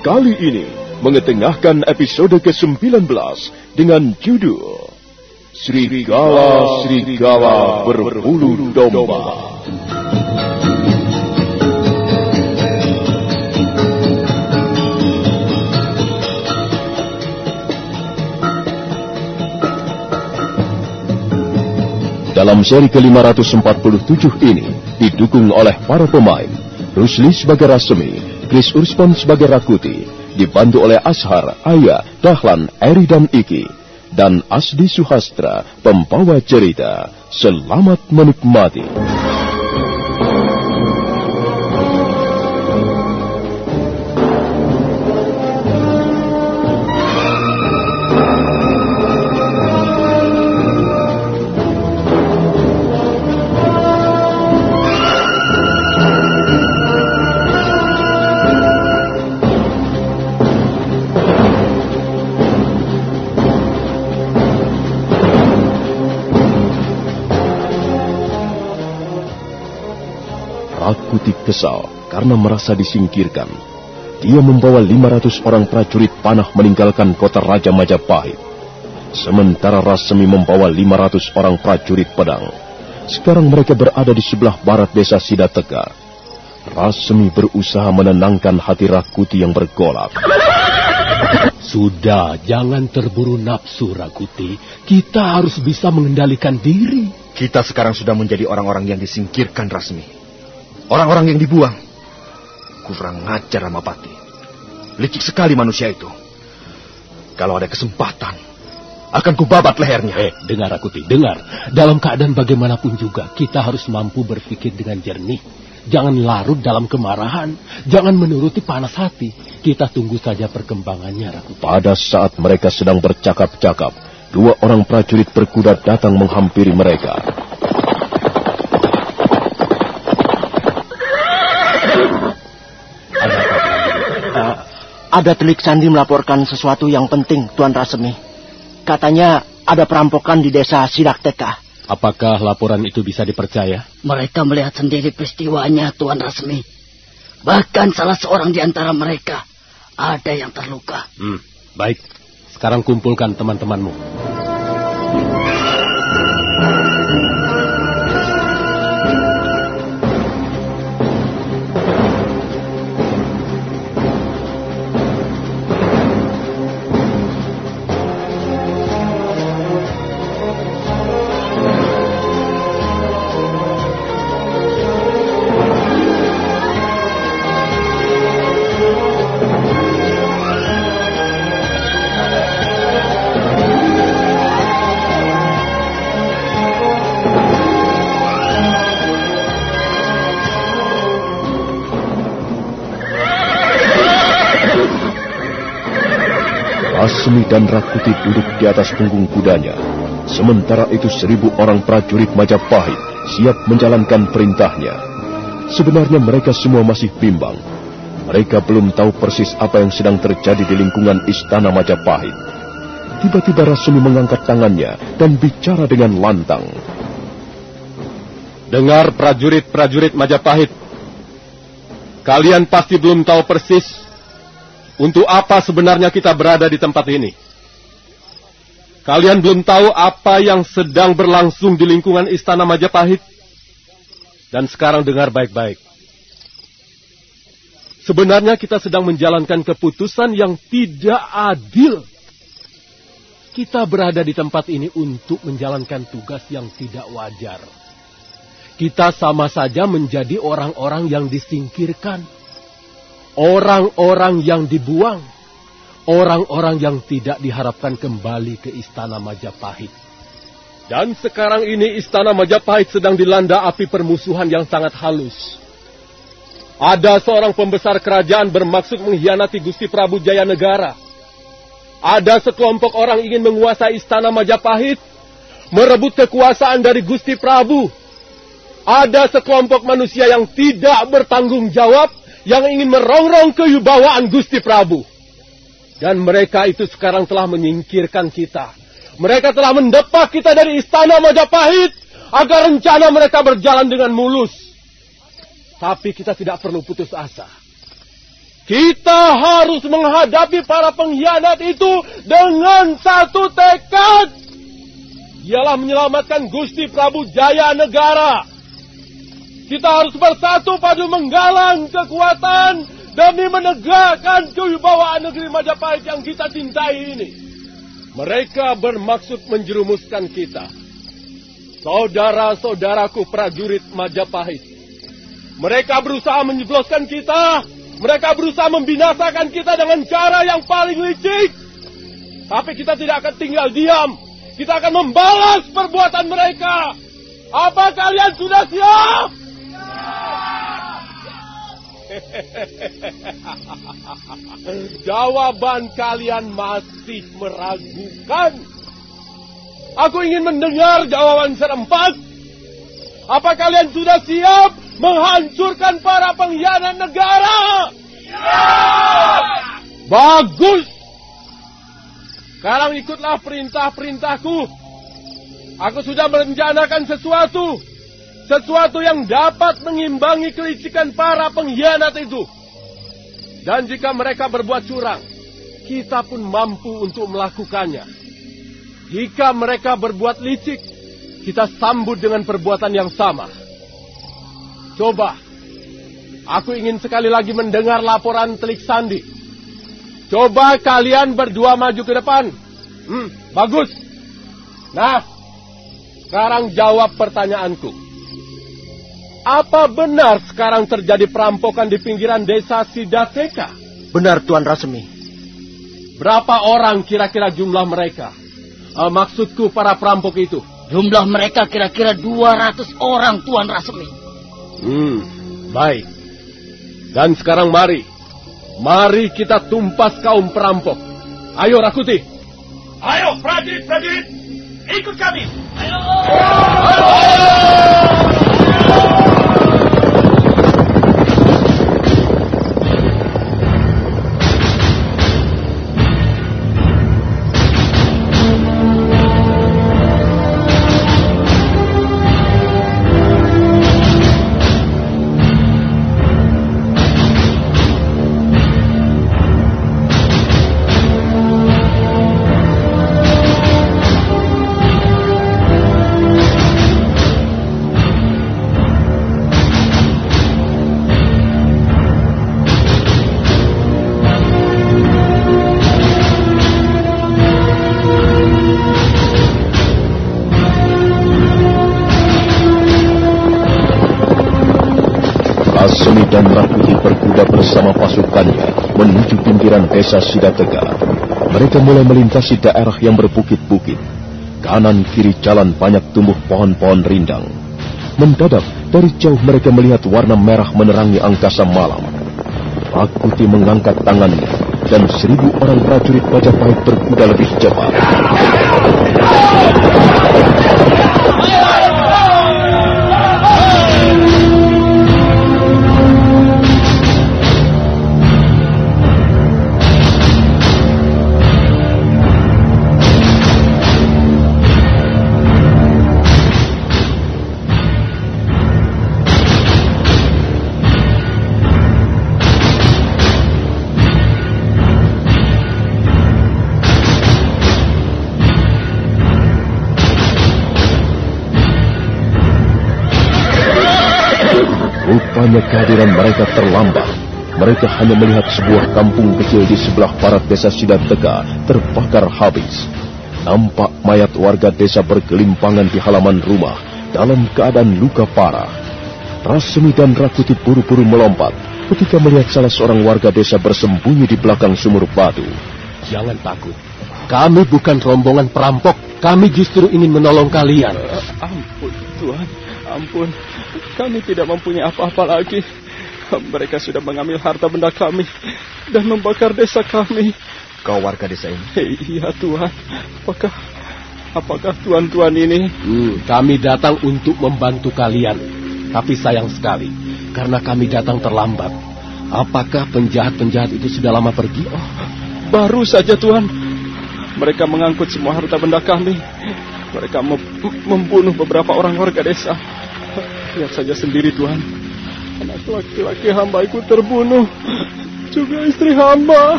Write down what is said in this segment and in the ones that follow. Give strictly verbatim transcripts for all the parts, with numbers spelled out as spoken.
Kali ini mengetengahkan episode kesembilan belas dengan judul Serigala-Serigala Berbulu Domba. Dalam seri ke lima ratus empat puluh tujuh ini didukung oleh para pemain Rusli sebagai Rasemi, Chris Urspon sebagai Rakuti, dibantu oleh Ashar, Aya, Dahlan, Eri dan Iki, dan Asdi Suhastra, pembawa cerita. Selamat menikmati. Rakuti kesal karena merasa disingkirkan. Dia membawa lima ratus orang prajurit panah meninggalkan kota Raja Majapahit. Sementara Rasemi membawa lima ratus orang prajurit pedang. Sekarang mereka berada di sebelah barat desa Sidateka. Rasemi berusaha menenangkan hati Rakuti yang bergolak. Sudah, jangan terburu nafsu, Rakuti. Kita harus bisa mengendalikan diri. Kita sekarang sudah menjadi orang-orang yang disingkirkan, Rasmi. Orang-orang yang dibuang. Kurang ngajar Ramapati. Licik sekali manusia itu. Kalau ada kesempatan, akan kubabat lehernya. Eh, dengar Rakuti, dengar. Dalam keadaan bagaimanapun juga, kita harus mampu berpikir dengan jernih. Jangan larut dalam kemarahan. Jangan menuruti panas hati. Kita tunggu saja perkembangannya, Rakuti. Pada saat mereka sedang bercakap-cakap, dua orang prajurit berkuda datang menghampiri mereka. Ada Telik Sandi melaporkan sesuatu yang penting, Tuan Rasemi. Katanya ada perampokan di desa Sidakteka. Apakah laporan itu bisa dipercaya? Mereka melihat sendiri peristiwanya, Tuan Rasemi. Bahkan salah seorang di antara mereka ada yang terluka. Hmm, baik. Sekarang kumpulkan teman-temanmu. Rasemi dan Rakuti duduk di atas punggung kudanya. Sementara itu seribu orang prajurit Majapahit siap menjalankan perintahnya. Sebenarnya mereka semua masih bimbang. Mereka belum tahu persis apa yang sedang terjadi di lingkungan istana Majapahit. Tiba-tiba Rasemi mengangkat tangannya dan bicara dengan lantang. Dengar prajurit-prajurit Majapahit. Kalian pasti belum tahu persis untuk apa sebenarnya kita berada di tempat ini. Kalian belum tahu apa yang sedang berlangsung di lingkungan istana Majapahit. Dan sekarang dengar baik-baik. Sebenarnya kita sedang menjalankan keputusan yang tidak adil. Kita berada di tempat ini untuk menjalankan tugas yang tidak wajar. Kita sama saja menjadi orang-orang yang disingkirkan. Orang-orang yang dibuang, orang-orang yang tidak diharapkan kembali ke istana Majapahit. Dan sekarang ini istana Majapahit sedang dilanda api permusuhan yang sangat halus. Ada seorang pembesar kerajaan bermaksud mengkhianati Gusti Prabu Jayanegara. Ada sekelompok orang ingin menguasai istana Majapahit, merebut kekuasaan dari Gusti Prabu. Ada sekelompok manusia yang tidak bertanggung jawab, yang ingin merongrong kewibawaan Gusti Prabu. Dan mereka itu sekarang telah menyingkirkan kita. Mereka telah mendepak kita dari istana Majapahit, agar rencana mereka berjalan dengan mulus. Tapi kita tidak perlu putus asa. Kita harus menghadapi para pengkhianat itu dengan satu tekad. Ialah menyelamatkan Gusti Prabu Jaya Negara. Kita harus bersatu padu menggalang kekuatan demi menegakkan kewibawaan negeri Majapahit yang kita cintai ini. Mereka bermaksud menjerumuskan kita. Saudara-saudaraku prajurit Majapahit. Mereka berusaha menjebloskan kita. Mereka berusaha membinasakan kita dengan cara yang paling licik. Tapi kita tidak akan tinggal diam. Kita akan membalas perbuatan mereka. Apa kalian sudah siap? Jawaban kalian masih meragukan. Aku ingin mendengar jawaban serempak. Apa kalian sudah siap menghancurkan para pengkhianat negara? Siap! Bagus! Sekarang ikutlah perintah-perintahku. Aku sudah merencanakan sesuatu. Sesuatu yang dapat mengimbangi kelicikan para pengkhianat itu. Dan jika mereka berbuat curang, kita pun mampu untuk melakukannya. Jika mereka berbuat licik, kita sambut dengan perbuatan yang sama. Coba, aku ingin sekali lagi mendengar laporan Telik Sandi. Coba kalian berdua maju ke depan. Hmm, bagus. Nah, sekarang jawab pertanyaanku. Apa benar sekarang terjadi perampokan di pinggiran desa Sidateka? Benar, Tuan Rasmi. Berapa orang kira-kira jumlah mereka? Uh, maksudku para perampok itu. Jumlah mereka kira-kira dua ratus orang, Tuan Rasmi. Hmm, baik. Dan sekarang mari. Mari kita tumpas kaum perampok. Ayo Rakuti. Ayo prajurit-prajurit, ikut kami. Ayo. Rasmi dan Rakuti berkuda bersama pasukannya menuju pinggiran desa Sidateka. Mereka mulai melintasi daerah yang berbukit-bukit. Kanan kiri jalan banyak tumbuh pohon-pohon rindang. Mendadak dari jauh mereka melihat warna merah menerangi angkasa malam. Rakuti mengangkat tangannya dan seribu orang prajurit Majapahit berkuda lebih cepat. Rupanya kehadiran mereka terlambat. Mereka hanya melihat sebuah kampung kecil di sebelah barat desa Sidateka terbakar habis. Nampak mayat warga desa bergelimpangan di halaman rumah dalam keadaan luka parah. Rasmi dan Rakuti buru-buru melompat ketika melihat salah seorang warga desa bersembunyi di belakang sumur batu. Jangan takut. Kami bukan rombongan perampok. Kami justru ingin menolong kalian. Uh, ampun, Tuhan. Ampun. Kami tidak mempunyai apa-apa lagi. Mereka sudah mengambil harta benda kami dan membakar desa kami. Kau warga desa ini? Iya, Tuhan. Apakah apakah tuan-tuan ini? Hmm, kami datang untuk membantu kalian. Tapi sayang sekali, karena kami datang terlambat. Apakah penjahat-penjahat itu sudah lama pergi? Oh, baru saja, Tuhan. Mereka mengangkut semua harta benda kami. Mereka mem membunuh beberapa orang warga desa. Lihat saja sendiri, Tuhan. Anak laki-laki hamba-Ku terbunuh. juga istri hamba.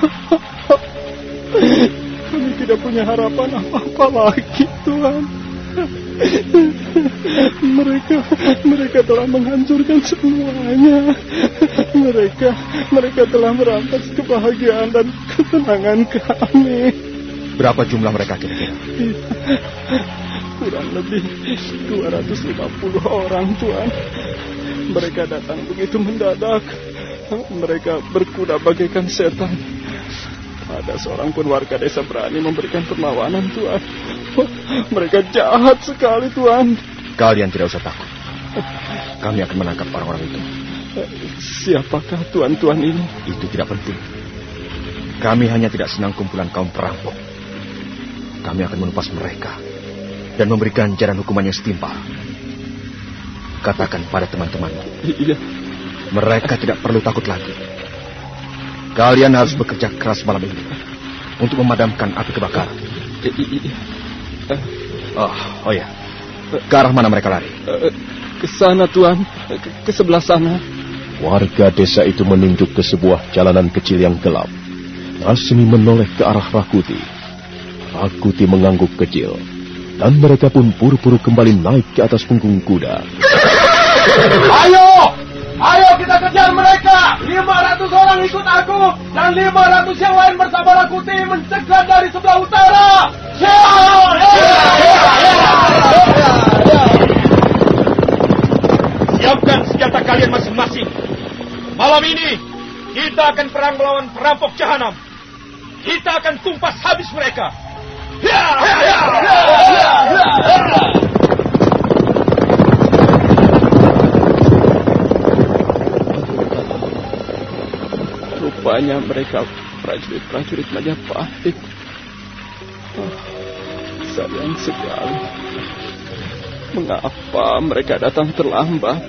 Kami tidak punya harapan apa-apa lagi, Tuhan. Mereka, mereka telah menghancurkan semuanya. Mereka, mereka telah merampas kebahagiaan dan ketenangan kami. Berapa jumlah mereka kira-kira? Kurang lebih dua ratus lima puluh orang, Tuhan. Mereka datang begitu mendadak. Mereka berkuda bagaikan setan. Ada seorang pun warga desa berani memberikan perlawanan, Tuhan. Mereka jahat sekali, Tuhan. Kalian tidak usah takut. Kami akan menangkap orang-orang itu. Siapakah tuan-tuan ini? Itu tidak penting. Kami hanya tidak senang kumpulan kaum perampok. Kami akan menumpas mereka dan memberikan jaran hukuman yang setimpal. Katakan pada teman-temanmu. Iya. Mereka tidak perlu takut lagi. Kalian harus bekerja keras malam ini untuk memadamkan api kebakaran. Oh, oh ya. Ke arah mana mereka lari? Ke sana, Tuan. Ke, ke sebelah sana. Warga desa itu menunjuk ke sebuah jalanan kecil yang gelap. Rasmi menoleh ke arah Rakuti. Rakuti mengangguk kecil. Dan mereka pun buru-buru kembali naik ke atas punggung kuda. Ayo! Ayo kita kejar mereka! lima ratus orang ikut aku, dan lima ratus yang lain bersama Rakuti mencegat dari sebelah utara! Siapkan senjata kalian masing-masing. Malam ini, kita akan perang melawan perampok jahanam. Kita akan tumpas habis mereka. Rupanya mereka prajurit-prajurit Majapahit. Oh, sayang sekali. Mengapa mereka datang terlambat?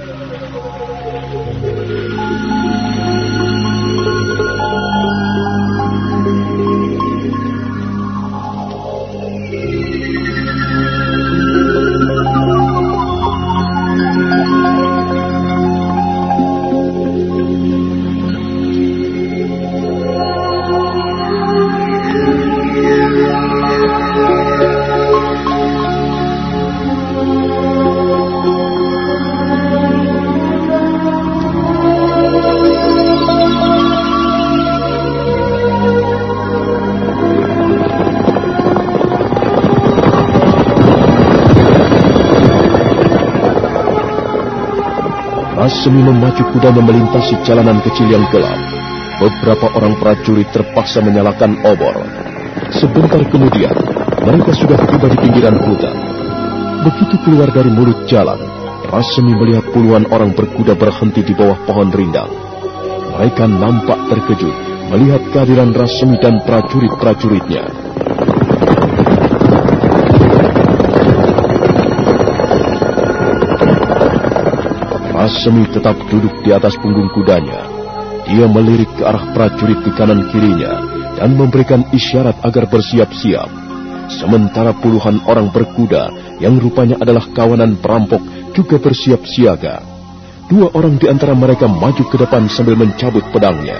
Rasmi memacu kudanya melintasi jalanan kecil yang gelap. Beberapa orang prajurit terpaksa menyalakan obor. Sebentar kemudian, mereka sudah tiba di pinggiran hutan. Begitu keluar dari mulut jalan, Rasmi melihat puluhan orang berkuda berhenti di bawah pohon rindang. Mereka nampak terkejut melihat kehadiran Rasmi dan prajurit-prajuritnya. Rasmi tetap duduk di atas punggung kudanya. Dia melirik ke arah prajurit di kanan kirinya dan memberikan isyarat agar bersiap-siap. Sementara puluhan orang berkuda yang rupanya adalah kawanan perampok juga bersiap siaga. Dua orang di antara mereka maju ke depan sambil mencabut pedangnya.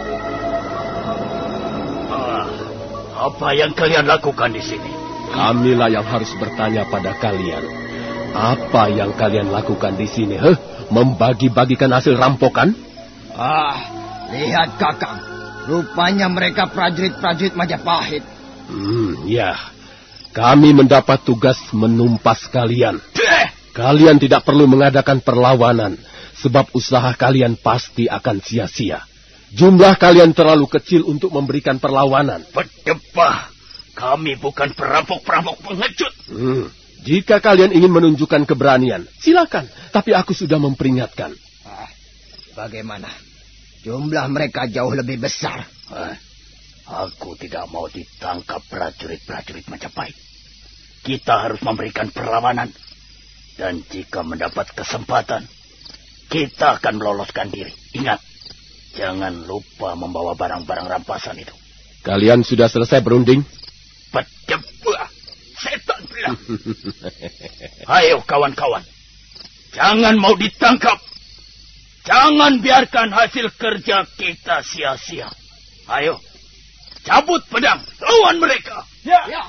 Ah, apa yang kalian lakukan di sini? Kamilah yang harus bertanya pada kalian. Apa yang kalian lakukan di sini? Heh? Membagi-bagikan hasil rampokan? Ah, lihat Kakang. Rupanya mereka prajurit-prajurit Majapahit. Hmm, ya. Kami mendapat tugas menumpas kalian. Kalian tidak perlu mengadakan perlawanan, sebab usaha kalian pasti akan sia-sia. Jumlah kalian terlalu kecil untuk memberikan perlawanan. Berdebah. Kami bukan perampok-perampok pengecut. Hmm. Jika kalian ingin menunjukkan keberanian, silakan. Tapi aku sudah memperingatkan. Ah, bagaimana? Jumlah mereka jauh lebih besar. Eh, aku tidak mau ditangkap prajurit-prajurit Majapahit. Kita harus memberikan perlawanan. Dan jika mendapat kesempatan, kita akan meloloskan diri. Ingat, jangan lupa membawa barang-barang rampasan itu. Kalian sudah selesai berunding? Berdebah. Setan bilang. Ayo kawan-kawan. Jangan mau ditangkap. Jangan biarkan hasil kerja kita sia-sia. Ayo, cabut pedang, lawan mereka. Ya. Ya.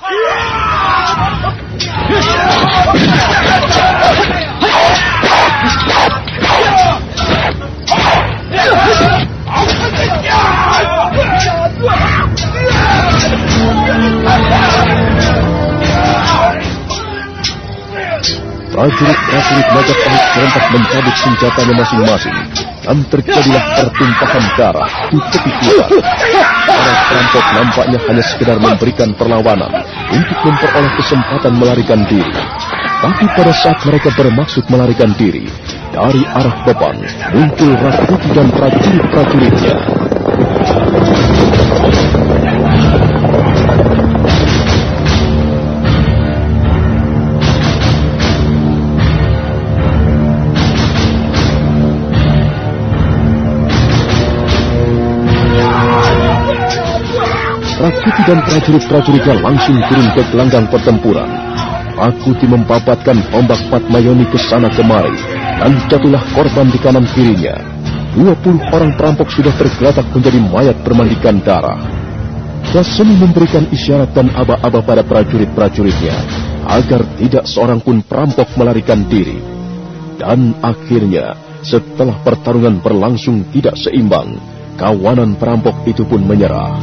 Prajurit-prajurit Majapahit serentak mencabut senjatanya masing-masing, dan terjadilah pertumpahan darah di tepi hutan. Para perampok nampaknya hanya sekedar memberikan perlawanan untuk memperoleh kesempatan melarikan diri. Tapi pada saat mereka bermaksud melarikan diri, dari arah beban muncul Rakuti dan prajurit-prajuritnya. Rakuti dan prajurit-prajuritnya langsung turun ke gelanggang pertempuran. Rakuti membabatkan tombak Patmayoni ke sana kemari, dan jatuhlah korban di kanan kirinya. Dua puluh orang perampok sudah tergeletak menjadi mayat bermandikan darah. Rasemi memberikan isyarat dan aba-aba pada prajurit-prajuritnya agar tidak seorang pun perampok melarikan diri. Dan akhirnya, setelah pertarungan berlangsung tidak seimbang, kawanan perampok itu pun menyerah.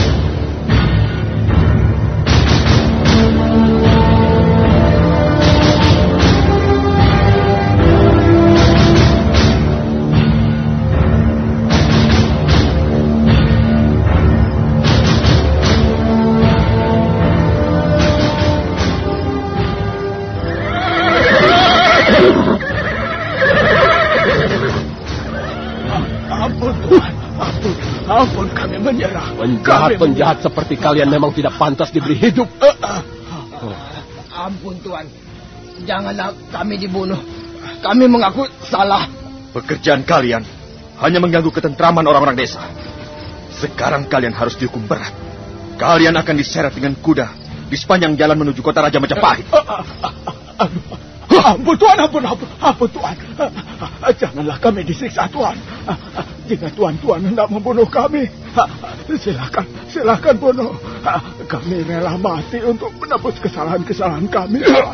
Ampun, kami menyerah. Penjahat-penjahat seperti kalian memang tidak pantas diberi hidup. Uh, uh. Oh. Ampun, Tuan. Janganlah kami dibunuh. Kami mengaku salah. Pekerjaan kalian hanya mengganggu ketentraman orang-orang desa. Sekarang kalian harus dihukum berat. Kalian akan diseret dengan kuda di sepanjang jalan menuju kota Raja Majapahit. Uh, uh, uh, uh, uh. Ampun, Tuan, ampun, ampun, ampun, Tuan. Janganlah kami disiksa, Tuan. Jika Tuan-Tuan hendak membunuh kami, silakan, silakan bunuh. Kami rela mati untuk menebus kesalahan-kesalahan kami, Tuan.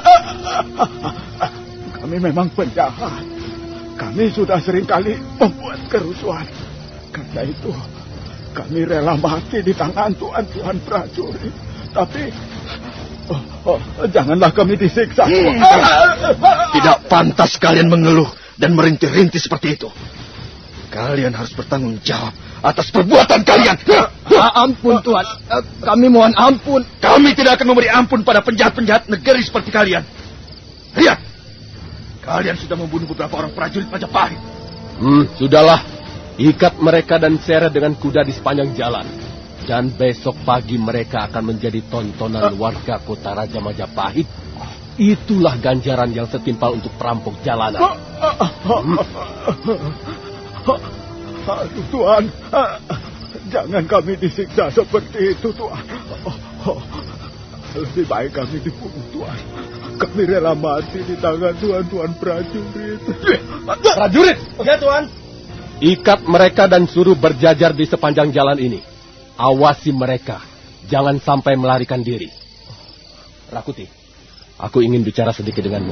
Kami memang penjahat. Kami sudah seringkali membuat kerusuhan. Karena itu, kami rela mati di tangan Tuan-Tuan prajurit. Tapi, oh, oh, janganlah kami disiksa, Tuan. Tidak pantas kalian mengeluh dan merintih-rintih seperti itu. Kalian harus bertanggung jawab atas perbuatan kalian. Ampun, Tuan. Kami mohon ampun. Kami tidak akan memberi ampun pada penjahat-penjahat negeri seperti kalian. Lihat, kalian sudah membunuh beberapa orang prajurit Majapahit. Hmm, sudahlah. Ikat mereka dan seret dengan kuda di sepanjang jalan. Dan besok pagi mereka akan menjadi tontonan warga kota Raja Majapahit. Itulah ganjaran yang setimpal untuk perampok jalanan. Hmm. Aduh, Tuan, jangan kami disiksa seperti itu, Tuan. Lebih baik kami dibunuh, Tuan. Kami rela mati di tangan Tuan-Tuan prajurit. Prajurit! Ya, Tuan. Ikat mereka dan suruh berjajar di sepanjang jalan ini. Awasi mereka, jangan sampai melarikan diri. Rakuti, aku ingin bicara sedikit denganmu.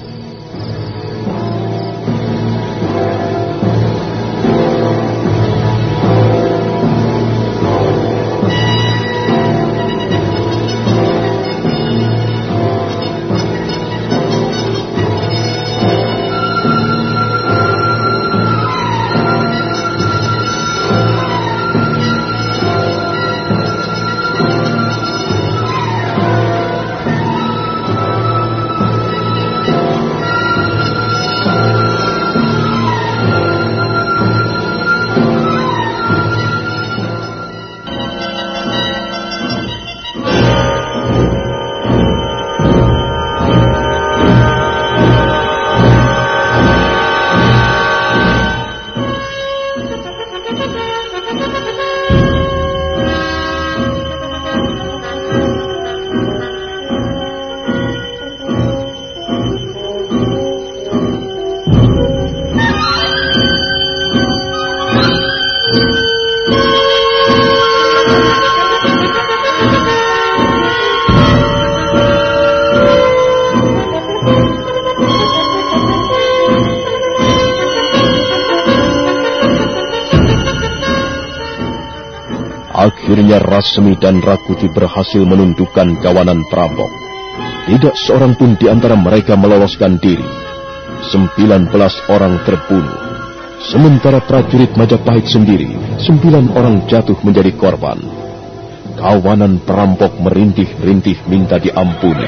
Akhirnya Rasmi dan Rakuti berhasil menundukkan kawanan perampok. Tidak seorang pun di antara mereka meloloskan diri. Sembilan belas orang terbunuh. Sementara prajurit Majapahit sendiri, sembilan orang jatuh menjadi korban. Kawanan perampok merintih-rintih minta diampuni.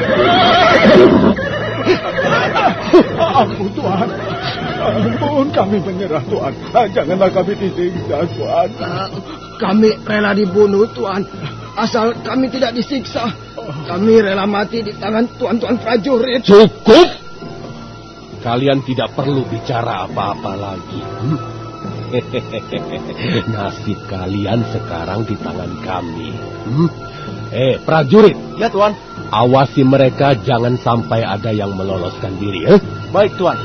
Ampun Tuan, ampun kami menyerah Tuan. Janganlah kami disiksa Tuan. Uh, kami rela dibunuh Tuan, asal kami tidak disiksa. Kami rela mati di tangan tuan-tuan prajurit. Cukup! Kalian tidak perlu bicara apa-apa lagi. Hmm? Nasib kalian sekarang di tangan kami. Hmm? Eh, prajurit. Ya, Tuan. Awasi mereka jangan sampai ada yang meloloskan diri. Eh? Baik, Tuan.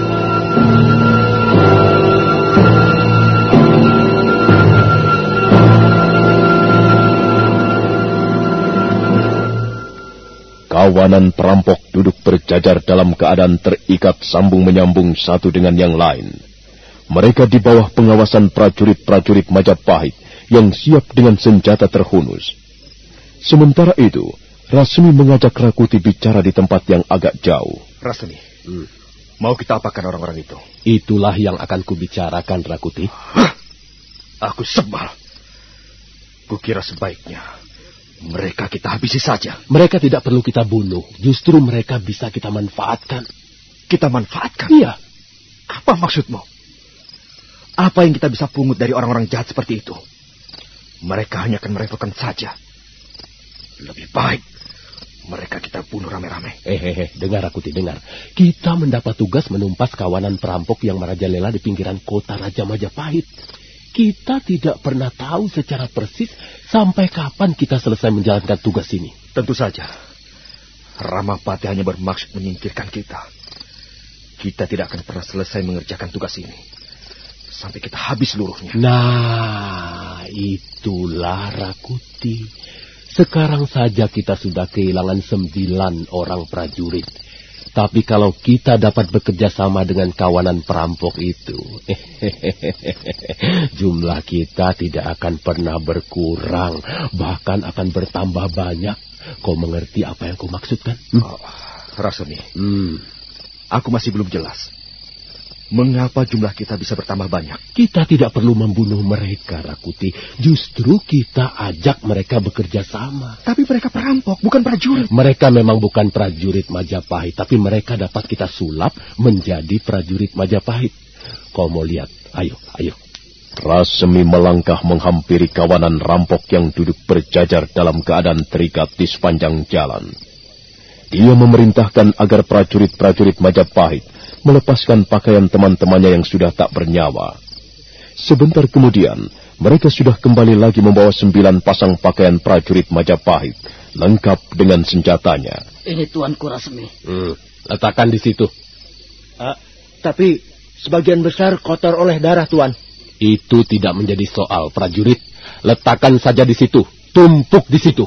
Kawanan perampok duduk berjajar dalam keadaan terikat sambung menyambung satu dengan yang lain. Mereka di bawah pengawasan prajurit-prajurit Majapahit yang siap dengan senjata terhunus. Sementara itu, Rasmi mengajak Rakuti bicara di tempat yang agak jauh. Rasmi, hmm. mau kita apakan orang-orang itu? Itulah yang akan kubicarakan, Rakuti. Hah? Aku sebal. Kukira sebaiknya mereka kita habisi saja. Mereka tidak perlu kita bunuh. Justru mereka bisa kita manfaatkan. Kita manfaatkan? Iya. Apa maksudmu? Apa yang kita bisa pungut dari orang-orang jahat seperti itu? Mereka hanya akan merepotkan saja. Lebih baik mereka kita bunuh rame-rame. Hehehe, dengar aku, dengar. Kita mendapat tugas menumpas kawanan perampok yang merajalela di pinggiran kota Raja Majapahit. Kita tidak pernah tahu secara persis sampai kapan kita selesai menjalankan tugas ini. Tentu saja. Ramapati hanya bermaksud menyingkirkan kita. Kita tidak akan pernah selesai mengerjakan tugas ini sampai kita habis seluruhnya. Nah, itulah Rakuti. Sekarang saja kita sudah kehilangan sembilan orang prajurit. Tapi kalau kita dapat bekerja sama dengan kawanan perampok itu, jumlah kita tidak akan pernah berkurang, bahkan akan bertambah banyak. Kau mengerti apa yang kau maksudkan? Hmm? Oh, Rasmi, hmm. aku masih belum jelas. Mengapa jumlah kita bisa bertambah banyak? Kita tidak perlu membunuh mereka, Rakuti. Justru kita ajak mereka bekerja sama. Tapi mereka perampok, bukan prajurit. Mereka memang bukan prajurit Majapahit, tapi mereka dapat kita sulap menjadi prajurit Majapahit. Kau mau lihat? Ayo, ayo. Rasmi melangkah menghampiri kawanan rampok yang duduk berjajar dalam keadaan terikat di sepanjang jalan. Dia memerintahkan agar prajurit-prajurit Majapahit melepaskan pakaian teman-temannya yang sudah tak bernyawa. Sebentar kemudian, mereka sudah kembali lagi membawa sembilan pasang pakaian prajurit Majapahit, lengkap dengan senjatanya. Ini Tuanku Rasmi. Hmm, letakkan di situ. Uh, tapi sebagian besar kotor oleh darah, Tuan. Itu tidak menjadi soal, prajurit. Letakkan saja di situ. Tumpuk di situ.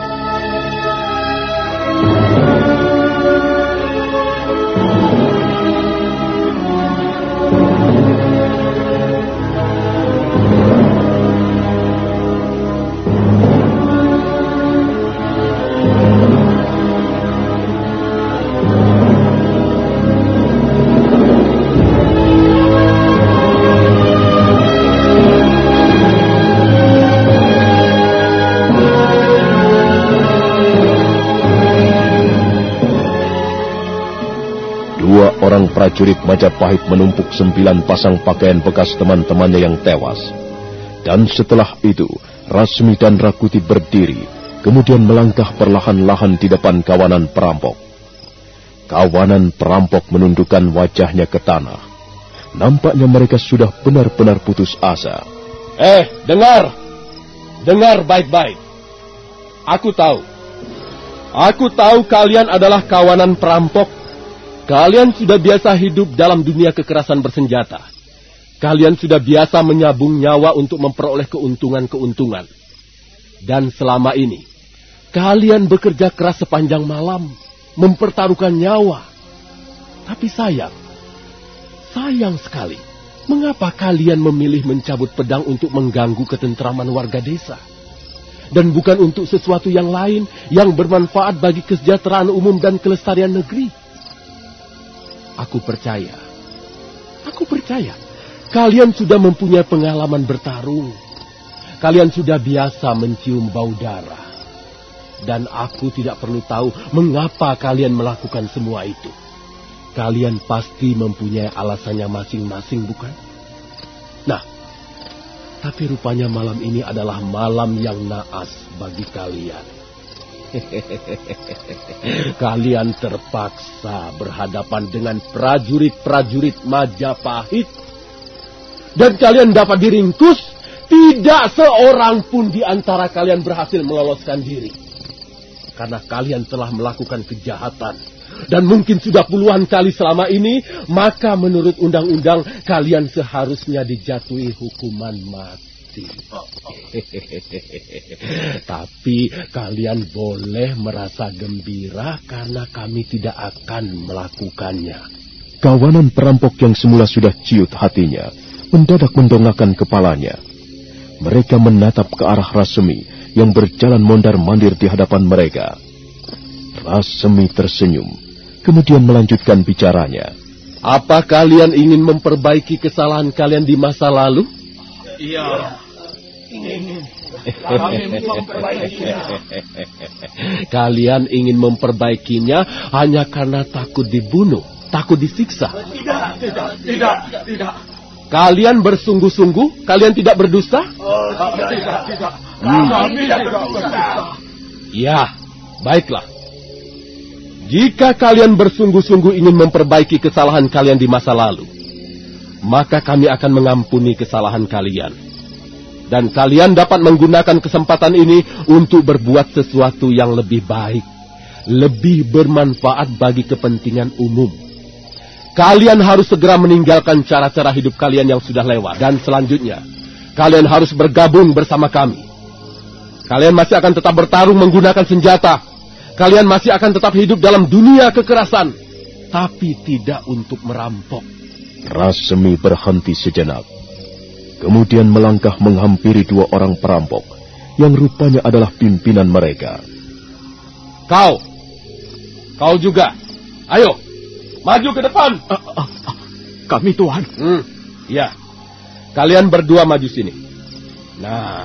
Orang prajurit Majapahit menumpuk sembilan pasang pakaian bekas teman-temannya yang tewas. Dan setelah itu, Rasmi dan Rakuti berdiri, kemudian melangkah perlahan-lahan di depan kawanan perampok. Kawanan perampok menundukkan wajahnya ke tanah. Nampaknya mereka sudah benar-benar putus asa. Eh, dengar! Dengar baik-baik. Aku tahu. Aku tahu kalian adalah kawanan perampok. Kalian sudah biasa hidup dalam dunia kekerasan bersenjata. Kalian sudah biasa menyabung nyawa untuk memperoleh keuntungan-keuntungan. Dan selama ini, kalian bekerja keras sepanjang malam, mempertaruhkan nyawa. Tapi sayang, sayang sekali, mengapa kalian memilih mencabut pedang untuk mengganggu ketentraman warga desa? dan bukan untuk sesuatu yang lain yang bermanfaat bagi kesejahteraan umum dan kelestarian negeri. Aku percaya, aku percaya, kalian sudah mempunyai pengalaman bertarung. Kalian sudah biasa mencium bau darah. Dan aku tidak perlu tahu mengapa kalian melakukan semua itu. Kalian pasti mempunyai alasannya masing-masing, bukan? Nah, tapi rupanya malam ini adalah malam yang naas bagi kalian. Kalian terpaksa berhadapan dengan prajurit-prajurit Majapahit. Dan kalian dapat diringkus. Tidak seorang pun di antara kalian berhasil meloloskan diri. Karena kalian telah melakukan kejahatan. Dan mungkin sudah puluhan kali selama ini. Maka menurut undang-undang kalian seharusnya dijatuhi hukuman mati. Tapi kalian boleh merasa gembira karena kami tidak akan melakukannya. Kawanan perampok yang semula sudah ciut hatinya mendadak mendongakkan kepalanya. Mereka menatap ke arah Rasemi yang berjalan mondar-mandir di hadapan mereka. Rasemi tersenyum, kemudian melanjutkan bicaranya. Apa kalian ingin memperbaiki kesalahan kalian di masa lalu? Iya, ingin. Kami memperbaikinya. Kalian ingin memperbaikinya hanya karena takut dibunuh, takut disiksa? Tidak, tidak, tidak, tidak. Kalian bersungguh-sungguh? Kalian tidak berdusta? Oh, tidak, tidak, tidak. Hmm. Kami tidak berdusta. Ya, baiklah. Jika kalian bersungguh-sungguh ingin memperbaiki kesalahan kalian di masa lalu, maka kami akan mengampuni kesalahan kalian. Dan kalian dapat menggunakan kesempatan ini untuk berbuat sesuatu yang lebih baik, lebih bermanfaat bagi kepentingan umum. Kalian harus segera meninggalkan cara-cara hidup kalian yang sudah lewat. Dan selanjutnya, kalian harus bergabung bersama kami. Kalian masih akan tetap bertarung menggunakan senjata. Kalian masih akan tetap hidup dalam dunia kekerasan. Tapi tidak untuk merampok. Rasemi berhenti sejenak. Kemudian melangkah menghampiri dua orang perampok yang rupanya adalah pimpinan mereka. Kau, kau juga. Ayo, maju ke depan. Uh, uh, uh, kami, Tuan. Hmm, ya. Kalian berdua maju sini. Nah,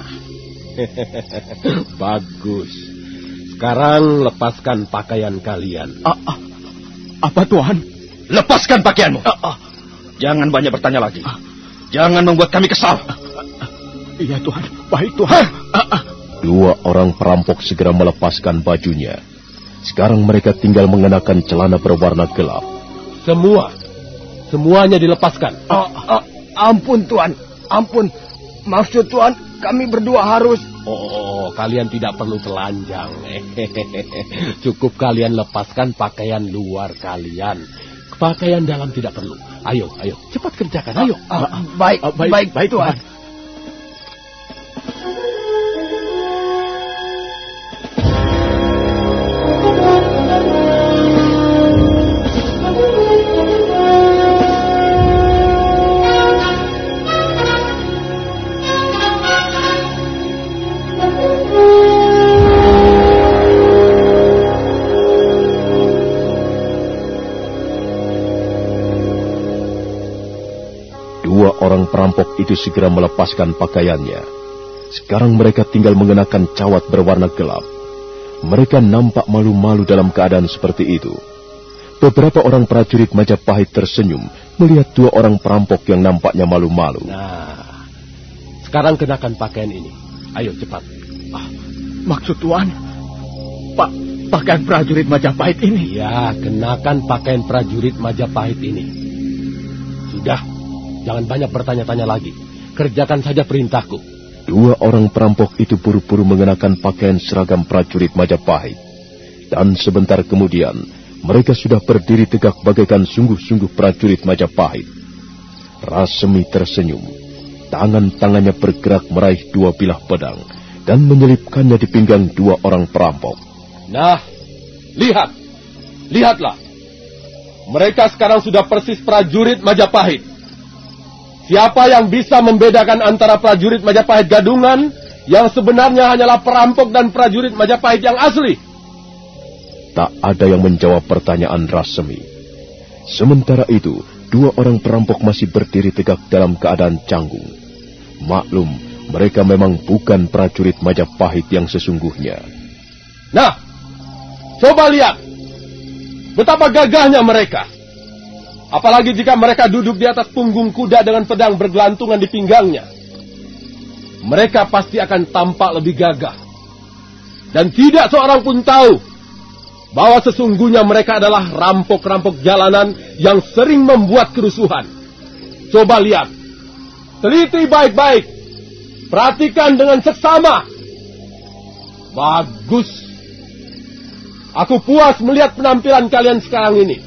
bagus. Sekarang lepaskan pakaian kalian. Uh, uh, apa, Tuan? Lepaskan pakaianmu. Uh, uh. Jangan banyak bertanya lagi. Uh, Jangan membuat kami kesal. Uh, uh, iya, Tuhan. Baik, Tuhan. Uh, uh. Dua orang perampok segera melepaskan bajunya. Sekarang mereka tinggal mengenakan celana berwarna gelap. Semua, semuanya dilepaskan. Uh, uh, ampun, Tuan. Ampun. Maksud Tuan, kami berdua harus... Oh, kalian tidak perlu telanjang. Cukup kalian lepaskan pakaian luar kalian. Pakaian dalam tidak perlu. Ayo, ayo, cepat kerjakan. Ayo. Uh, uh, baik, uh, baik, baik, baik, Tuan. Orang perampok itu segera melepaskan pakaiannya. Sekarang mereka tinggal mengenakan cawat berwarna gelap. Mereka nampak malu-malu dalam keadaan seperti itu. Beberapa orang prajurit Majapahit tersenyum melihat dua orang perampok yang nampaknya malu-malu. Nah, sekarang kenakan pakaian ini. Ayo cepat. Ah, maksud Tuan, Pak, pakaian prajurit Majapahit ini? Ya, kenakan pakaian prajurit Majapahit ini. Sudah. Jangan banyak bertanya-tanya lagi. Kerjakan saja perintahku. Dua orang perampok itu buru-buru mengenakan pakaian seragam prajurit Majapahit. Dan sebentar kemudian, mereka sudah berdiri tegak bagaikan sungguh-sungguh prajurit Majapahit. Rasemi tersenyum. Tangan-tangannya bergerak meraih dua bilah pedang dan menyelipkannya di pinggang dua orang perampok. Nah, lihat. Lihatlah. Mereka sekarang sudah persis prajurit Majapahit. Siapa yang bisa membedakan antara prajurit Majapahit gadungan yang sebenarnya hanyalah perampok dan prajurit Majapahit yang asli? Tak ada yang menjawab pertanyaan Rasmi. Sementara itu, dua orang perampok masih berdiri tegak dalam keadaan canggung. Maklum, mereka memang bukan prajurit Majapahit yang sesungguhnya. Nah, coba lihat betapa gagahnya mereka. Apalagi jika mereka duduk di atas punggung kuda dengan pedang bergelantungan di pinggangnya. Mereka pasti akan tampak lebih gagah. Dan tidak seorang pun tahu bahwa sesungguhnya mereka adalah rampok-rampok jalanan yang sering membuat kerusuhan. Coba lihat, teliti baik-baik, perhatikan dengan seksama. Bagus. Aku puas melihat penampilan kalian sekarang ini.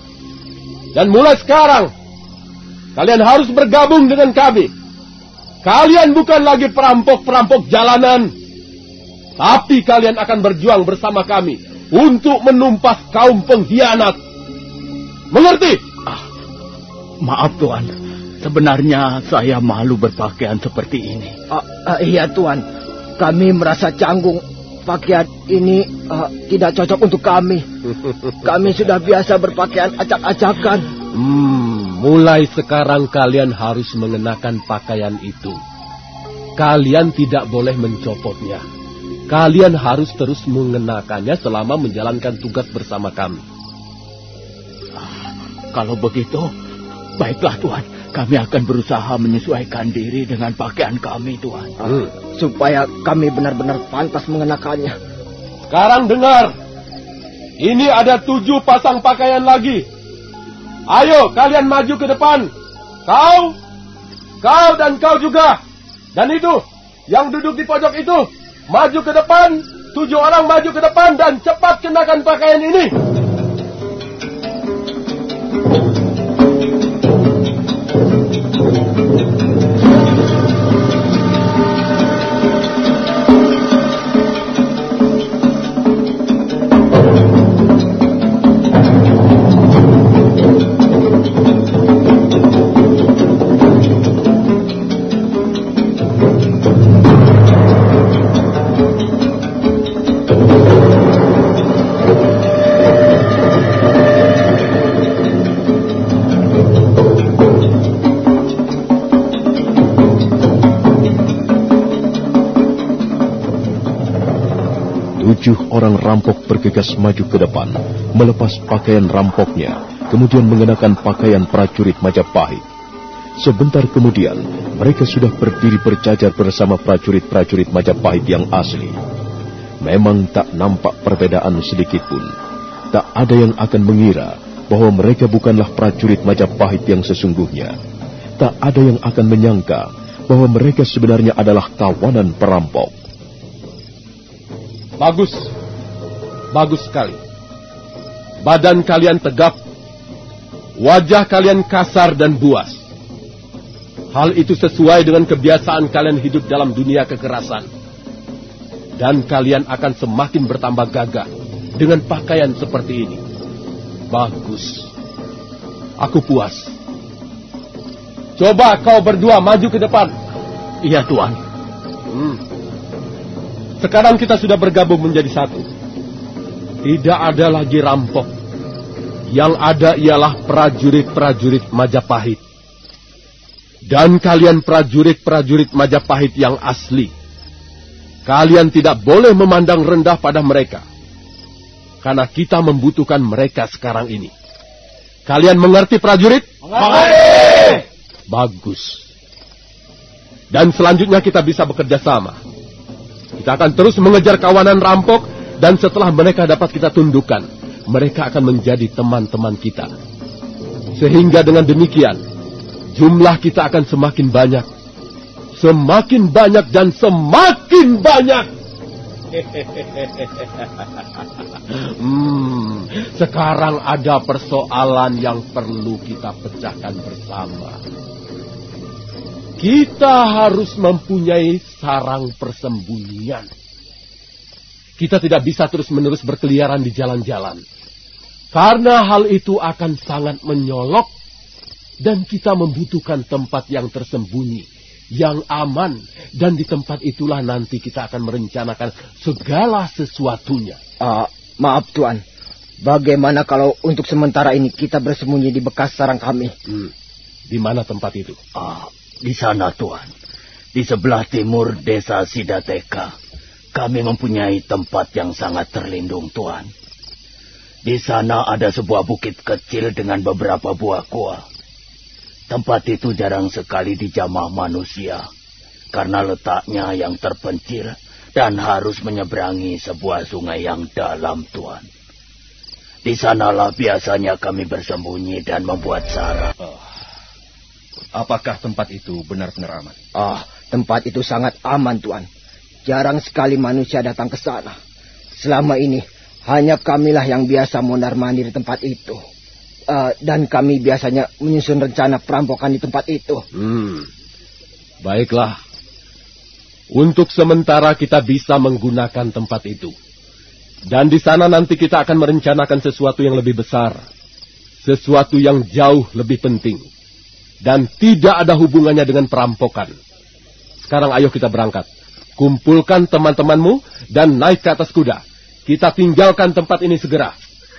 Dan mulai sekarang, kalian harus bergabung dengan kami. Kalian bukan lagi perampok-perampok jalanan, tapi kalian akan berjuang bersama kami untuk menumpas kaum pengkhianat. Mengerti? Ah, maaf Tuan, sebenarnya saya malu berpakaian seperti ini. Uh, uh, iya Tuan, kami merasa canggung. Pakaian ini uh, tidak cocok untuk kami. Kami sudah biasa berpakaian acak-acakan. Hmm, mulai sekarang kalian harus mengenakan pakaian itu. Kalian tidak boleh mencopotnya. Kalian harus terus mengenakannya selama menjalankan tugas bersama kami. Ah, kalau begitu, baiklah Tuan. Kami akan berusaha menyesuaikan diri dengan pakaian kami, Tuan. Hmm. Supaya kami benar-benar pantas mengenakannya. Sekarang dengar. Ini ada tujuh pasang pakaian lagi. Ayo, kalian maju ke depan. Kau, kau dan kau juga. Dan itu, yang duduk di pojok itu, maju ke depan. Tujuh orang maju ke depan dan cepat kenakan pakaian ini. Tujuh orang rampok bergegas maju ke depan, melepas pakaian rampoknya, kemudian mengenakan pakaian prajurit Majapahit. Sebentar kemudian, mereka sudah berdiri berjajar bersama prajurit-prajurit Majapahit yang asli. Memang tak nampak perbedaan sedikit pun. Tak ada yang akan mengira bahwa mereka bukanlah prajurit Majapahit yang sesungguhnya. Tak ada yang akan menyangka bahwa mereka sebenarnya adalah kawanan perampok. Bagus. Bagus sekali. Badan kalian tegap. Wajah kalian kasar dan buas. Hal itu sesuai dengan kebiasaan kalian hidup dalam dunia kekerasan. Dan kalian akan semakin bertambah gagah dengan pakaian seperti ini. Bagus. Aku puas. Coba kau berdua maju ke depan. Iya, Tuan. Hmm. Sekarang kita sudah bergabung menjadi satu. Tidak ada lagi rampok. Yang ada ialah prajurit-prajurit Majapahit. Dan kalian prajurit-prajurit Majapahit yang asli. Kalian tidak boleh memandang rendah pada mereka. Karena kita membutuhkan mereka sekarang ini. Kalian mengerti prajurit? Mengerti! Bagus. Dan selanjutnya kita bisa bekerja sama. Kita akan terus mengejar kawanan rampok, dan setelah mereka dapat kita tundukkan, mereka akan menjadi teman-teman kita. Sehingga dengan demikian, jumlah kita akan semakin banyak. Semakin banyak dan semakin banyak. hmm, sekarang ada persoalan yang perlu kita pecahkan bersama. Kita harus mempunyai sarang persembunyian. Kita tidak bisa terus-menerus berkeliaran di jalan-jalan. Karena hal itu akan sangat menyolok. Dan kita membutuhkan tempat yang tersembunyi yang aman, dan di tempat itulah nanti kita akan merencanakan segala sesuatunya. Uh, maaf Tuan, bagaimana kalau untuk sementara ini kita bersembunyi di bekas sarang kami? Hmm. Di mana tempat itu? Ah, di sana Tuan, di sebelah timur desa Sidateka. Kami mempunyai tempat yang sangat terlindung, Tuan. Di sana ada sebuah bukit kecil dengan beberapa buah gua. Tempat itu jarang sekali dijamah manusia, karena letaknya yang terpencil dan harus menyeberangi sebuah sungai yang dalam, Tuan. Di sanalah biasanya kami bersembunyi dan membuat sarang. Oh. Apakah tempat itu benar-benar aman? Ah, tempat itu sangat aman, Tuan. Jarang sekali manusia datang ke sana. Selama ini, hanya kamilah yang biasa mondar-mandir di tempat itu. Uh, dan kami biasanya menyusun rencana perampokan di tempat itu. Hmm, baiklah. Untuk sementara kita bisa menggunakan tempat itu. Dan di sana nanti kita akan merencanakan sesuatu yang lebih besar. Sesuatu yang jauh lebih penting. Dan tidak ada hubungannya dengan perampokan. Sekarang ayo kita berangkat. Kumpulkan teman-temanmu dan naik ke atas kuda. Kita tinggalkan tempat ini segera.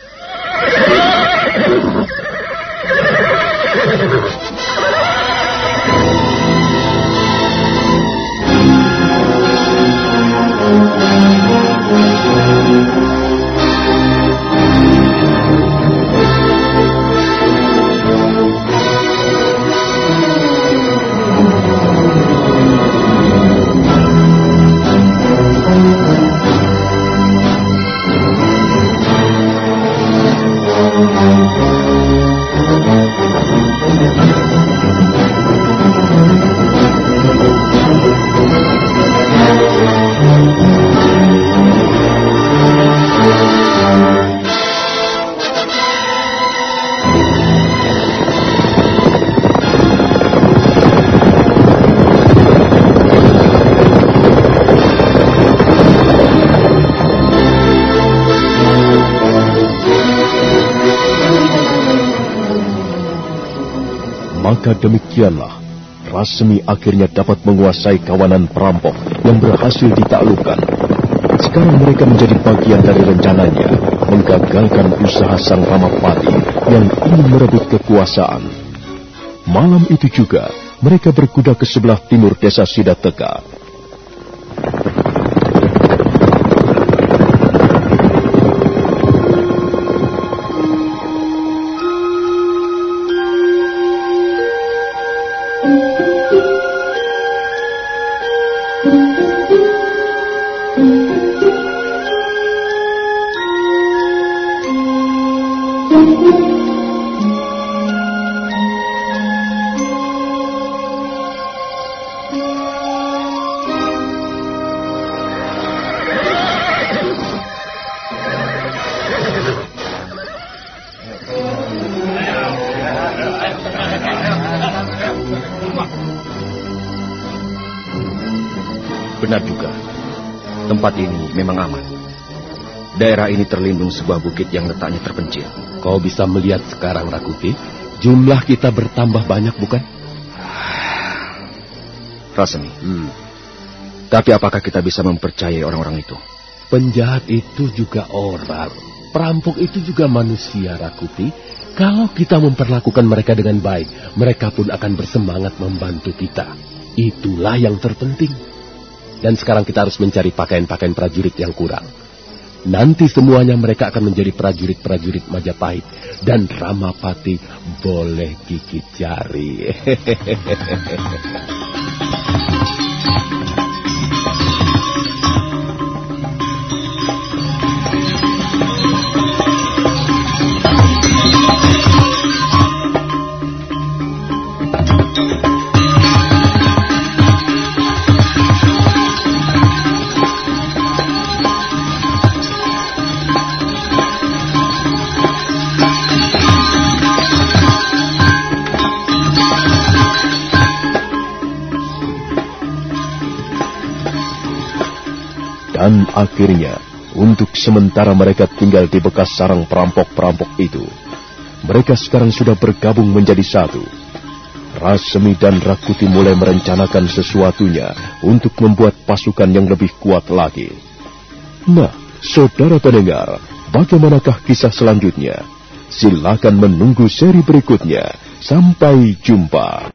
Maka demikianlah, Rasmi akhirnya dapat menguasai kawanan perampok yang berhasil ditaklukkan. Sekarang mereka menjadi bagian dari rencananya, menggagalkan usaha sang Ramapati yang ingin merebut kekuasaan. Malam itu juga, mereka berkuda ke sebelah timur desa Sidateka. Benar juga, tempat ini memang aman. Daerah ini terlindung sebuah bukit yang letaknya terpencil. Kau bisa melihat sekarang, Rakuti, jumlah kita bertambah banyak, bukan? Rasmi, Hmm. tapi apakah kita bisa mempercayai orang-orang itu? Penjahat itu juga orang. Perampok itu juga manusia, Rakuti. Kalau kita memperlakukan mereka dengan baik, mereka pun akan bersemangat membantu kita. Itulah yang terpenting. Dan sekarang kita harus mencari pakaian-pakaian prajurit yang kurang. Nanti semuanya mereka akan menjadi prajurit-prajurit Majapahit. Dan Ramapati boleh gigit jari. Dan akhirnya, untuk sementara mereka tinggal di bekas sarang perampok-perampok itu. Mereka sekarang sudah bergabung menjadi satu. Rasmi dan Rakuti mulai merencanakan sesuatunya untuk membuat pasukan yang lebih kuat lagi. Nah, saudara pendengar, bagaimanakah kisah selanjutnya? Silakan menunggu seri berikutnya. Sampai jumpa.